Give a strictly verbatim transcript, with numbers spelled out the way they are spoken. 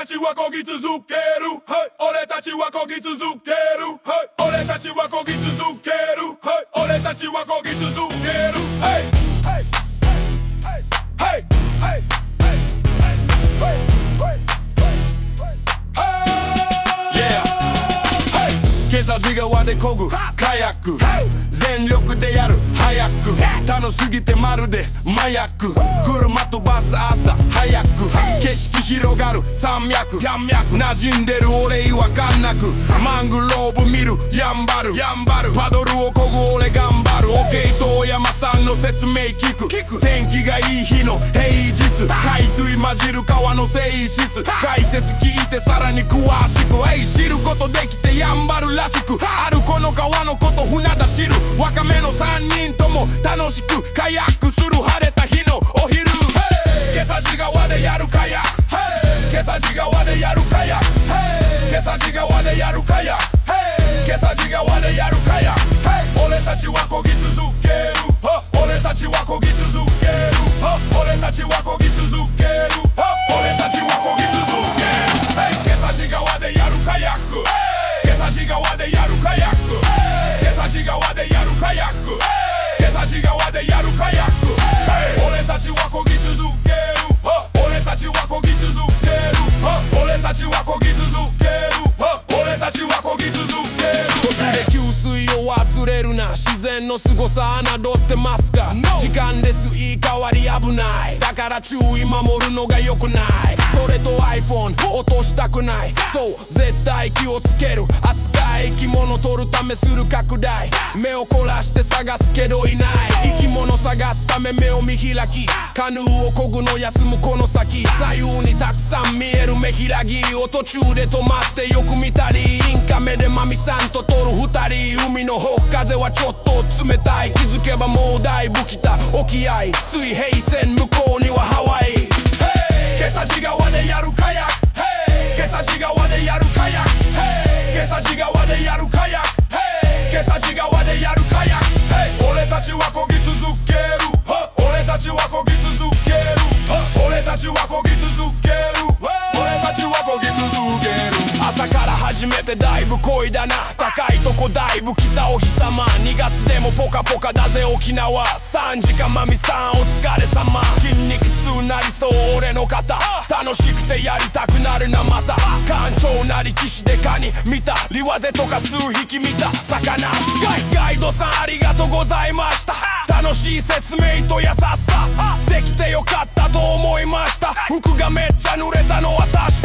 たちは漕ぎ続ける、はい、俺たちは漕ぎ続ける、はい、俺たちは漕ぎ続ける、はい、俺たちは漕ぎ続ける、はい、はい、はい、はい、はい、今朝地側で漕ぐカヤック、全力でやる早く、楽しすぎてまるで麻薬、車とバス朝早く、景色広がる山脈、馴染んでる俺違和感なく、マングローブ見るやんばる、パドルを漕ぐ俺頑張る、オケイと大山さんの説明聞く、天気がいい日の平日、海水混じる川の性質、解説聞いてさらに詳しく、えい知ることできてやんばるらしく、あるこの川のこと船田知る、若めのさんにんとも楽しくカヤックする晴れた日のお昼、今朝地側でやるカヤック、今朝地側でやるカヤック、今朝地側でやるカヤック、今朝地側でやるカヤック、俺たちは漕ぎ続ける、俺たちは漕ぎ続ける、俺たちは漕ぎ続ける、俺たちは漕ぎ続ける、今朝地側でやるカヤック、今朝地側でやるカヤック、今朝地側でやるカヤック、今朝地側でやるカヤック、俺たちは漕ぎ続ける、俺たちは漕ぎ続ける、俺たちは漕ぎ続ける、俺たちは漕ぎ続ける、途中で給水を忘れるな、自然の凄さ侮ってますか、時間です言い換わり危ない、だから注意守るのが良くない、それと iPhone 落としたくない、そう絶対気をつける、扱い生き物取るためする拡大、目を凝らして探すけどいない、生き物探すため目を見開き、カヌーを漕ぐの休むこの先、左右にたくさん見える目開きを途中で止まってよく見たり、インカメでマミさんと撮る二人、海のほっ風はちょっと冷たい、気づけばもうだいぶ来た沖合、水平線向こうにはハワイ、今朝地側でやるカヤック、今朝地側でやるカヤック、今朝地側でやるカヤック、今朝地側でやるカヤック、俺たちは漕ぎ続ける、俺たちは漕ぎ続ける、俺たちは漕ぎ続ける、俺たちは漕ぎ続ける、朝から始めてだいぶ漕いだな、高いとこだいぶ来たお日様、にがつでもポカポカだぜ沖縄、さんじかんマミさんお疲れ様、筋肉痛なりそう俺の肩、楽しくてやりたくなるなまた、艦長なり岸でカニ見た、リワゼとか数匹見た魚、ガイガイドさんありがとうございました、楽しい説明と優しさできてよかったと思いました、服がめっちゃ濡れたのは確か